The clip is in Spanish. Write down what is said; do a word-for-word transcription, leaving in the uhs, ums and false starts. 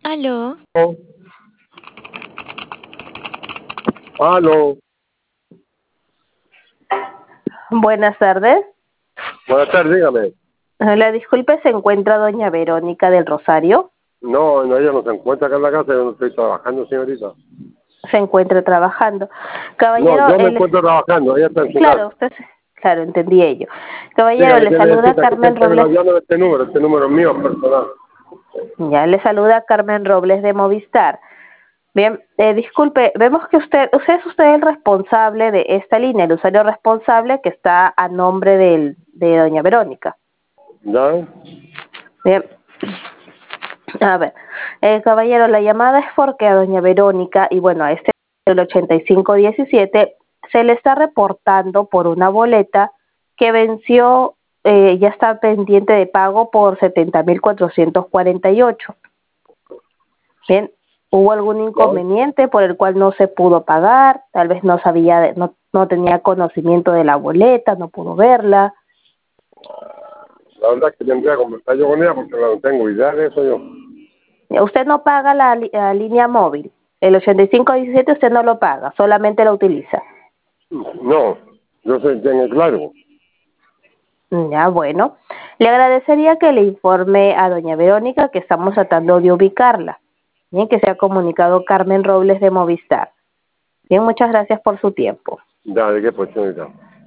Aló. Oh, aló. Buenas tardes. Buenas tardes, dígame. La disculpe, ¿se encuentra doña Verónica del Rosario? No, no, ella no se encuentra acá en la casa, yo no estoy trabajando, señorita. Se encuentra trabajando. No, Caballero, yo me él... encuentro trabajando, ella está en su Claro, casa. usted... Claro, entendí ello. Caballero, Dígame, le ¿qué saluda necesita? Que Carmen siempre me lo Robles. llamo de este número, este número es mío, personal. Ya, le saluda Carmen Robles de Movistar. Bien, eh, disculpe, vemos que usted, usted es usted el responsable de esta línea, el usuario responsable que está a nombre del, de doña Verónica. ¿Ya? Bien. A ver, eh, caballero, la llamada es porque a doña Verónica, y bueno, a este el ochenta y cinco diecisiete, se le está reportando por una boleta que venció, eh, ya está pendiente de pago por setenta mil cuatrocientos cuarenta y ocho. Bien, ¿hubo algún ¿Ya? inconveniente por el cual no se pudo pagar? Tal vez no sabía, de- no, no tenía conocimiento de la boleta, no pudo verla. La verdad es que tendría que conversar yo con ella porque no tengo idea de eso yo. Usted no paga la, li- la línea móvil. El ochenta y cinco diecisiete usted no lo paga, solamente lo utiliza. No, yo soy quien es claro. Ya, bueno. Le agradecería que le informe a doña Verónica que estamos tratando de ubicarla. Bien, que se ha comunicado Carmen Robles de Movistar. Bien, muchas gracias por su tiempo. Ya, ¿de qué pues, señorita?